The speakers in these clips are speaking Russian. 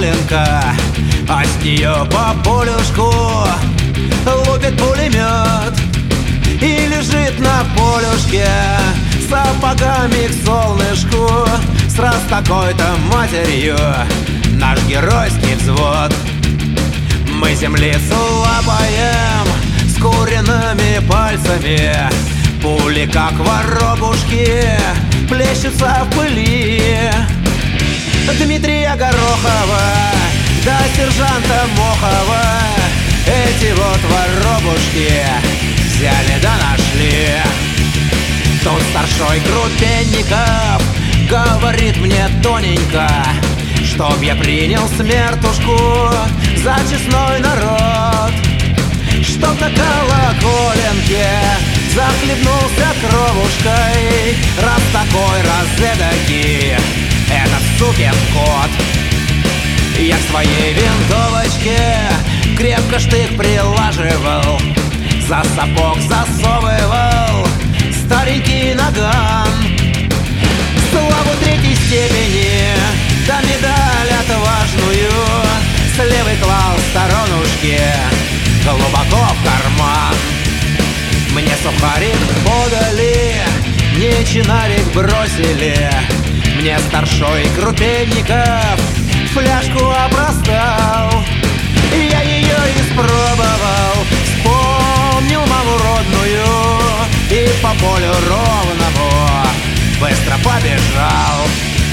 колоколенка, а с нее по полюшку лупит пулемет. И лежит на полюшке сапогами к солнышку сраз такой-то матерью наш геройский взвод. Мы землицу лапаем скуренными пальцами, пули, как воробушки, плещутся в пыли. Дмитрия Горохова да сержанта Мохова эти вот воробушки взяли да нашли. Тут старшой Крупенников говорит мне тоненько, чтоб я принял смертушку за честной народ, чтоб на колоколенке захлебнулся кровушкой, раз такой, раз эдакий этот сукин кот. Я к своей винтовочке крепко штык прилаживал, за сапог засовывал старенький наган. Славу третьей степени да медаль отважную с левой клал в сторонушке глубоко в карман. Мне сухарик подали, мне чинарик бросили, мне старшой Крупенников фляжку опростал. Я ее испробовал, вспомнил маму родную и по полю ровному быстро побежал.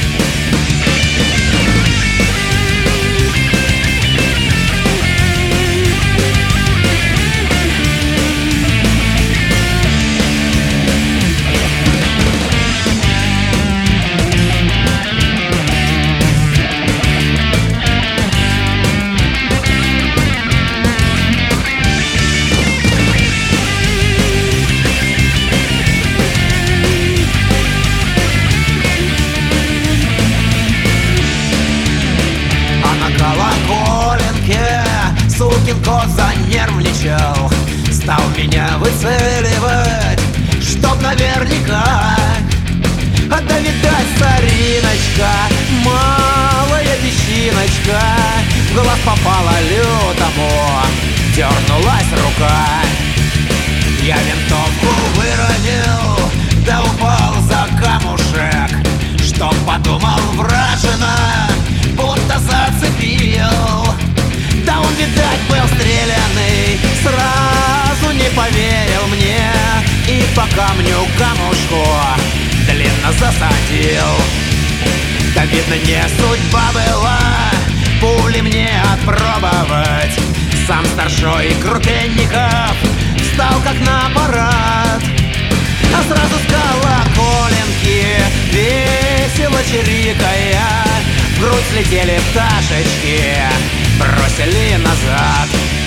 Сукин кот занервничал, стал меня выцеливать, чтоб наверняка. Да видать, стариночка, малая песчиночка, в глаз попала лютому, дернулась рука. Я винтовку выронил, да упал за камушек, чтоб подумал вражина, будто зацепил. Да он, видать, был стрелянный, сразу не поверил мне и по камню камушку длинно засадил. Да видно, не судьба была пули мне отпробовать. Сам старшой Крупенников встал как на парад, а сразу с колоколенки весело чирикая в грудь слетели пташечки, бросили назад.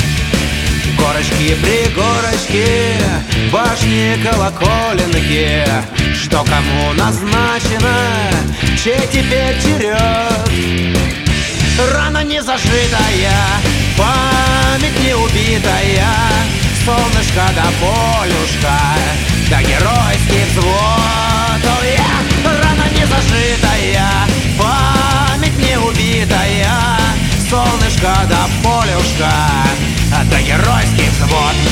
Горочки-пригорочки, башни колоколенки, что кому назначено, чей теперь черед. Рана не зашитая, память не убитая, солнышко да полюшка, да геройский взвод. Рана не зашитая, память не убитая, солнышко да полюшка, да геройский взвод.